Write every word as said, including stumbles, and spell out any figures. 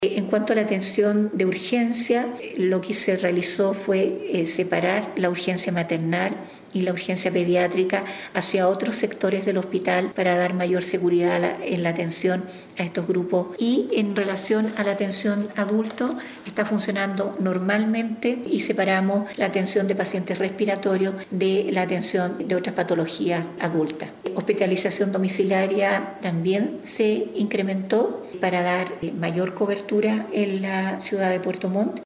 En cuanto a la atención de urgencia, lo que se realizó fue eh, separar la urgencia maternal y la urgencia pediátrica hacia otros sectores del hospital para dar mayor seguridad a la, en la atención a estos grupos. Y en relación a la atención adulto, está funcionando normalmente y separamos la atención de pacientes respiratorios de la atención de otras patologías adultas. Hospitalización domiciliaria también se incrementó para dar mayor cobertura en la ciudad de Puerto Montt.